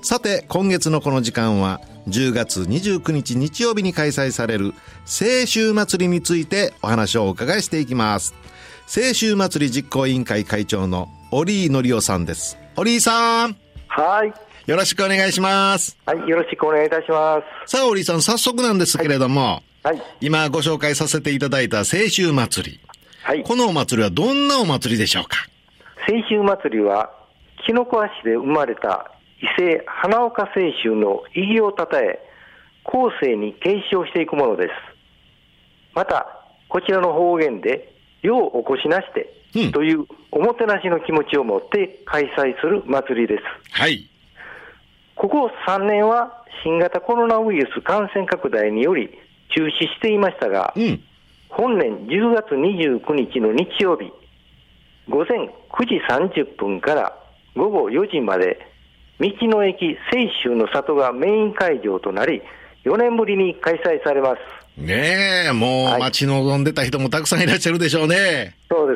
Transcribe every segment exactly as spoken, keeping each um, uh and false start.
さて今月のこの時間はじゅうがつにじゅうくにち日曜日に開催される清舟祭りについてお話をお伺いしていきます。清舟祭り実行委員会会長の折井則夫さんです。折井さん、 はい、 よろしくお願いします。 はい、よろしくお願いいたします。 さあ折井さん、早速なんですけれども、 はいはい、 今ご紹介させていただいた清舟祭り、はい、このお祭りはどんなお祭りでしょうか？ 清舟祭りは紀の川市で生まれた伊勢花岡清舟の意義をたたえ後世に継承していくものです。またこちらの方言でようおこしなして、うん、というおもてなしの気持ちを持って開催する祭りです。 はい。 ここさんねんは新型コロナウイルス感染拡大により中止していましたが、うん、本年じゅうがつにじゅうくにちの日曜日ごぜんくじさんじゅっぷんからごごよじまで道の駅清舟の里がメイン会場となりよねんぶりに開催されます。 ねえ、もう待ち望んでた人もたくさんいらっしゃるでしょうね。 そうです。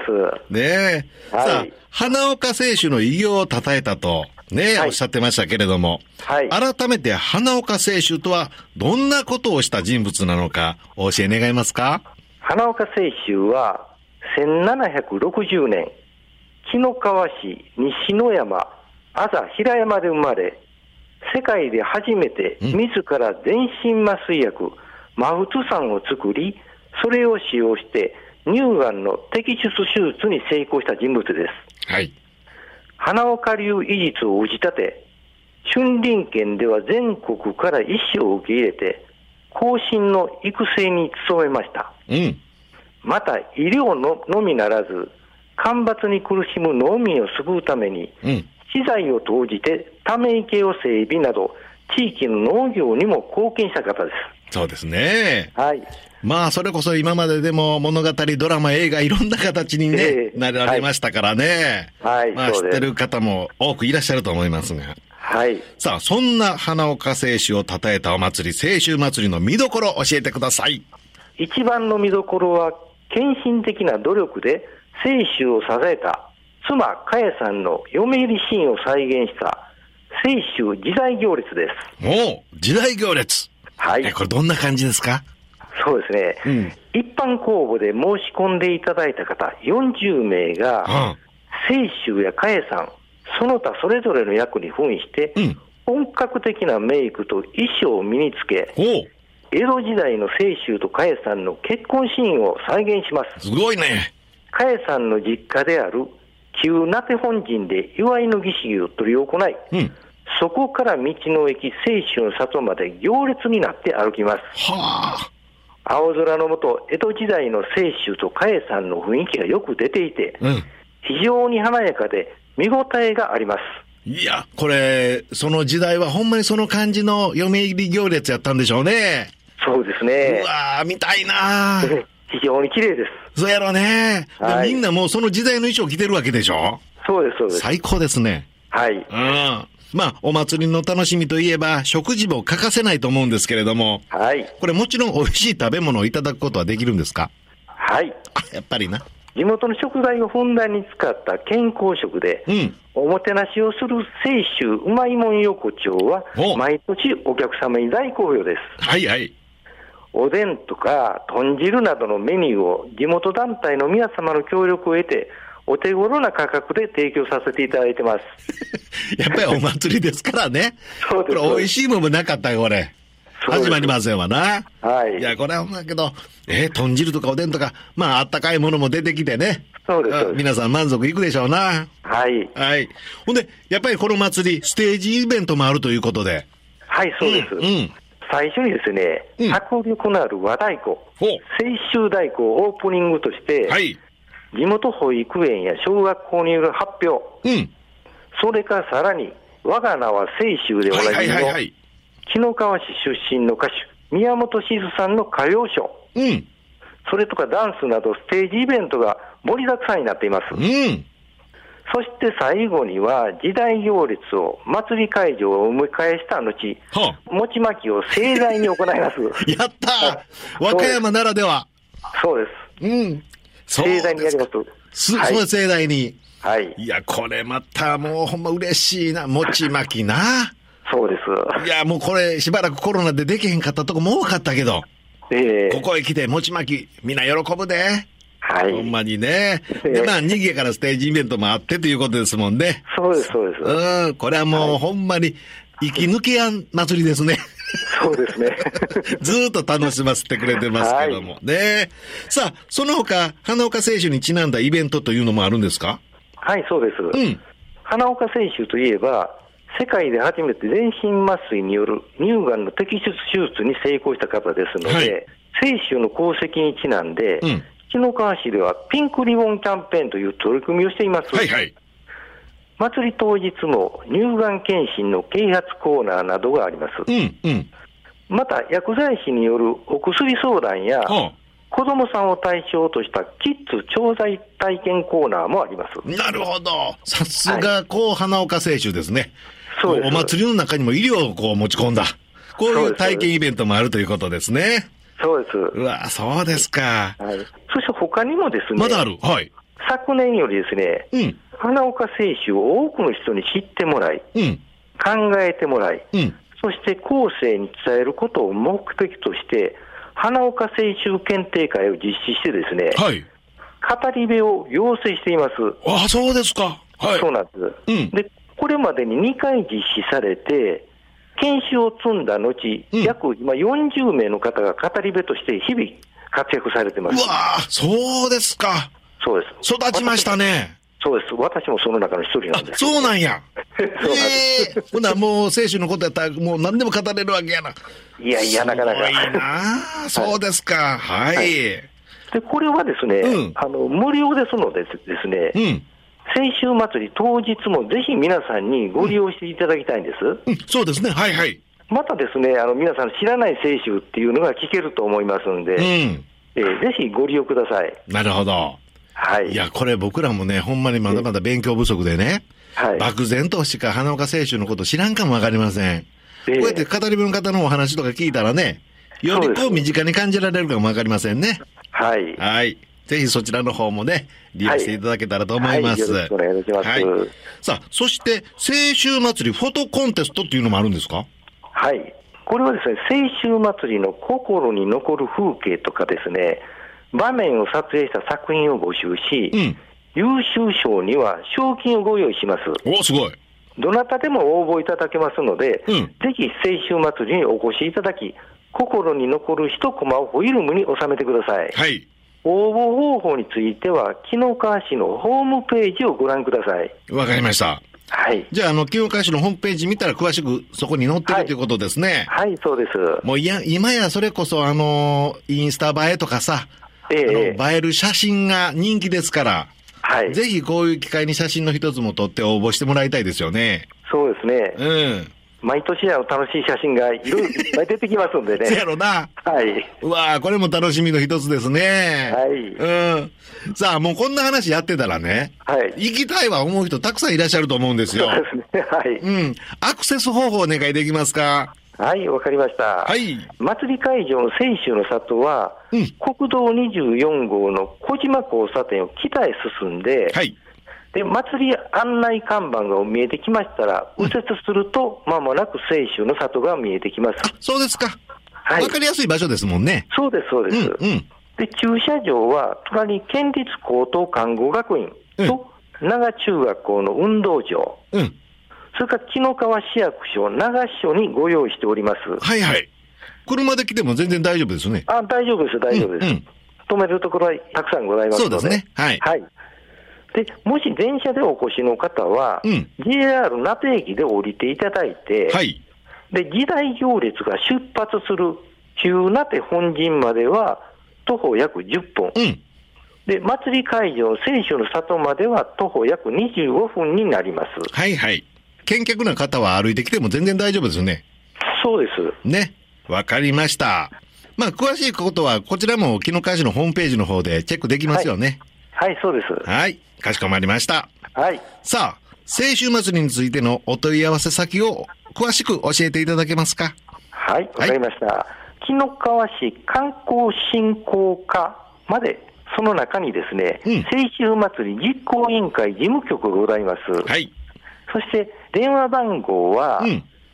ねえ、はい、さあ花岡清舟の偉業を称えたとねえ、はい、おっしゃってましたけれども、はい、改めて花岡清舟とはどんなことをした人物なのかお教え願えますか？ 花岡清舟はせんななひゃくろくじゅうねん紀の川市西野山あざ平山で生まれ、世界で初めて自ら全身麻酔薬マフト酸を作り、それを使用して乳がんの摘出手術に成功した人物です。 はい。 花岡流医術を打ち立て、春林県では全国から医師を受け入れて後進の育成に努めました。 うん。 また医療 の, のみならず干ばつに苦しむ農民を救うために、うん、資材を投じてため池を整備など地域の農業にも貢献した方です。 そうですね。 はい。 まあそれこそ今まででも物語、ドラマ、映画いろんな形にね、えー、なられましたからね。 はい。 まあ知ってる方も多くいらっしゃると思いますが。 はい。 さあそんな花岡清舟を称えたお祭り、清舟祭りの見どころを教えてください。 一番の見どころは献身的な努力で清舟を支えた妻佳恵さんの嫁入りシーンを再現した清舟時代行列です。 おお、時代行列。 はい。 え、これどんな感じですか？ そうですね、うん、一般公募で申し込んでいただいた方よんじゅうめいが、うん、清舟や佳恵さんその他それぞれの役に扮して、うん、本格的なメイクと衣装を身につけ、江戸時代の清舟と佳恵さんの結婚シーンを再現します。 すごいね。 佳恵さんの実家である旧名手本陣で祝いの儀式を執り行い、うん、そこから道の駅清舟の里まで行列になって歩きます。 はあ。 青空の下、江戸時代の清舟と佳恵さんの雰囲気がよく出ていて、うん、非常に華やかで見応えがあります。 いや、これその時代はほんまにその感じの嫁入り行列やったんでしょうね。 そうですね。 うわー、見たいなー。 非常に綺麗です。 そうやろうね、はい、みんなもうその時代の衣装着てるわけでしょ。 そうですそうです。 最高ですね。 はい。 うん。まあお祭りの楽しみといえば食事も欠かせないと思うんですけれども、はい。これもちろん美味しい食べ物をいただくことはできるんですか？ はい。 あ、やっぱりな。 地元の食材をふんだんに使った健康食で、うん、おもてなしをする清舟うまいもん横丁は毎年お客様に大好評です。 はいはい。 おでんとか豚汁などのメニューを地元団体の皆様の協力を得てお手頃な価格で提供させていただいてます。 やっぱりお祭りですからね。そうです。これ美味しいものなかったよこれ。始まりませんわな。 はい。 いやこれはだけど、えー、豚汁とかおでんとかまああったかいものも出てきてね。 そうです。 皆さん満足いくでしょうな。 はいはい。ほんでやっぱりこの祭りステージイベントもあるということで。 はいそうです。うん。うん最初にですね、うん、迫力のある和太鼓、清舟太鼓をオープニングとして、はい、地元保育園や小学校による発表、うん、それからさらに我が名は清舟でおなじみの、はいはいはい、紀の川市出身の歌手宮本静さんの歌謡ショー、うん、それとかダンスなどステージイベントが盛りだくさんになっています。うん、そして最後には時代行列を祭り会場をお迎えした後、はあ、餅巻きを盛大に行います。 やったー和歌山ならでは。 そうです。 うん。 盛大にやります。 す、はい、そう盛大に。 はい。 いや、これまたもうほんま嬉しいな。餅巻きな。 そそうです。 いや、もうこれ、しばらくコロナでできへんかったとこも多かったけど、えー、ここへ来て、餅巻き、みんな喜ぶで。はい。ほんまにね。で、まあ、にぎやからステージイベントもあってということですもんね。 そうです、そうです。 うん、これはもう、はい、ほんまに、息抜けやん祭りですね。 そうですね。 ずーっと楽しませてくれてますけども。はい、ね。さあ、その他、花岡清酒にちなんだイベントというのもあるんですか？ はい、そうです。うん。花岡清酒といえば、世界で初めて全身麻酔による乳がんの摘出手術に成功した方ですので、はい、清酒の功績にちなんで、うん、紀の川市ではピンクリボンキャンペーンという取り組みをしています。はいはい。祭り当日も乳がん検診の啓発コーナーなどがあります。うんうん、また、薬剤師によるお薬相談や、はあ、子供さんを対象としたキッズ調剤体験コーナーもあります。 なるほど。さすが、こう、花岡清酒ですね。そうです。お祭りの中にも医療をこう持ち込んだ。こういう体験イベントもあるということですね。 そうです。 うわ、そうですか。 はい。そして他にもですね。 まだある。はい。 昨年よりですね、うん、花岡清酒を多くの人に知ってもらい、うん、考えてもらい、うん、そして後世に伝えることを目的として、花岡清酒検定会を実施してですね、はい、語り部を養成しています。 ああ、そうですか。はい。 そうなんです。うん、で、これまでににかい実施されて、研修を積んだ後、うん、約今よんじゅうめいの方が語り部として日々活躍されてます。 うわぁ、そうですか。 そうです。 育ちましたね。 そうです。私もその中の一人なんです。 そうなんや。 そうなんです。 えー、ほな、もう、清酒のことやったら、もう何でも語れるわけやな。 いやいや、なかなか。 すごいなそうですか。はい。はい、で、 これはですね、うん、あの、無料ですのでですね、うん、清酒祭り当日もぜひ皆さんにご利用していただきたいんです。うんうん、そうですね。はいはい。 またですね、あの、皆さん知らない清酒っていうのが聞けると思いますんで、うん、えー、ぜひご利用ください。 なるほど。はい。いや、これ僕らもね、ほんまにまだまだ勉強不足でね、はい、漠然としか花岡清酒のこと知らんかもわかりません。えー、こうやって語り部の方のお話とか聞いたらね、よりこう身近に感じられるかもわかりませんね。はい。はい。ぜひそちらの方もね、利用していただけたらと思います。はい、はい、よろしくお願いします。はい。 さあ、そして、清酒祭りフォトコンテストっていうのもあるんですか？ はい。これはですね、清酒祭りの心に残る風景とかですね、場面を撮影した作品を募集し、うん、優秀賞には賞金をご用意します。 お、すごい。 どなたでも応募いただけますので、うん、ぜひ清酒祭りにお越しいただき、心に残る一コマをフィルムに収めてください。はい。応募方法については、紀の川市のホームページをご覧ください。 わかりました。はい。じゃあ、あの、紀の川市のホームページ見たら詳しくそこに載ってるということですね。 はい、はい、そうです。 もういや、今やそれこそ、あの、インスタ映えとかさ、ええ、あの映える写真が人気ですから、はい。ぜひこういう機会に写真の一つも撮って応募してもらいたいですよね。 そうですね。うん。毎年あの楽しい写真がいろいろいっぱい出てきますんでね。 そうやろな。はい。うわぁ、これも楽しみの一つですね。はい。うん。さあ、もうこんな話やってたらね。はい。行きたいわ思う人たくさんいらっしゃると思うんですよ。 そうですね。はい。 うん。アクセス方法お願いできますか？ はい、わかりました。はい。祭り会場の清酒の里は、うん、国道にじゅうよんごうの小島交差点を北へ進んで、はい。で、祭り案内看板が見えてきましたら、右折すると、間もなく清酒の里が見えてきます。 あ、そうですか。はい。わかりやすい場所ですもんね。 そうです、そうです。うん、うん。で、駐車場は、隣に県立高等看護学院と、長中学校の運動場。うん。それから紀の川市役所、長所にご用意しております。 はいはい。車で来ても全然大丈夫ですね。 あ、大丈夫です、大丈夫です。うんうん、止めるところはたくさんございますので。 そうですね。はい。はい。 で、もし電車でお越しの方は、うん、ジェイアール 名手駅で降りていただいて、はい。で、時代行列が出発する旧名手本陣までは、徒歩約じゅっぷん。うん。で、祭り会場、清酒の里までは徒歩約にじゅうごふんになります。 はいはい。見客な方は歩いてきても全然大丈夫ですよね。 そうです。 ね。わかりました。まあ、詳しいことは、こちらも紀の川市のホームページの方でチェックできますよね。 はい、はい、そうです。 はい。かしこまりました。 はい。 さあ、清酒祭りについてのお問い合わせ先を詳しく教えていただけますか？ はい、わかりました。紀の川市観光振興課まで、その中にですね、うん、清酒祭り実行委員会事務局がございます。はい。そして、電話番号は、うん、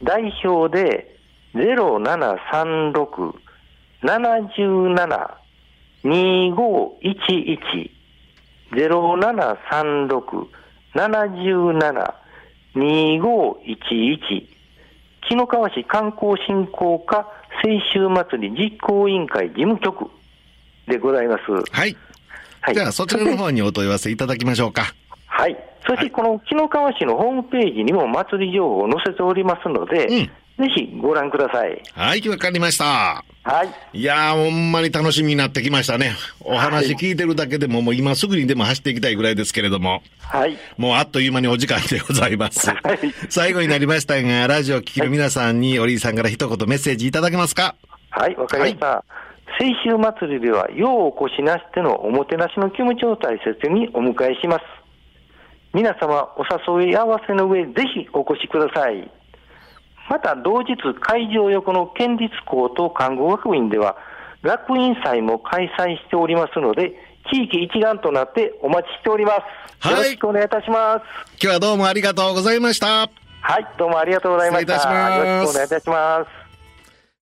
代表でゼロななさんろく なななな にごいちいち ゼロななさんろく なななな にごいちいち紀の川市観光振興課清修祭り実行委員会事務局でございます。 はい。はい、じゃあそちらの方にお問い合わせいただきましょうか。 はい。そしてこの紀の川市のホームページにも祭り情報を載せておりますので、うんぜひご覧ください。 はい、わかりました。 はい。 いやー、ほんまに楽しみになってきましたね。お話聞いてるだけでも、はい、もう今すぐにでも走っていきたいぐらいですけれども。 はい。 もうあっという間にお時間でございます。 はい。 最後になりましたが、ラジオを聞きの皆さんに、折井さんから一言メッセージいただけますか？ はい、わかりました。はい、清修祭りでは、ようお越しなしてのおもてなしの気持ちを大切にお迎えします。皆様、お誘い合わせの上、ぜひお越しください。また同日会場横の県立高等看護学院では学院祭も開催しておりますので、地域一丸となってお待ちしております。はい、よろしくお願いいたします。 今日はどうもありがとうございました。 はい、どうもありがとうございました。 失礼いたします。 よろしくお願いいたします。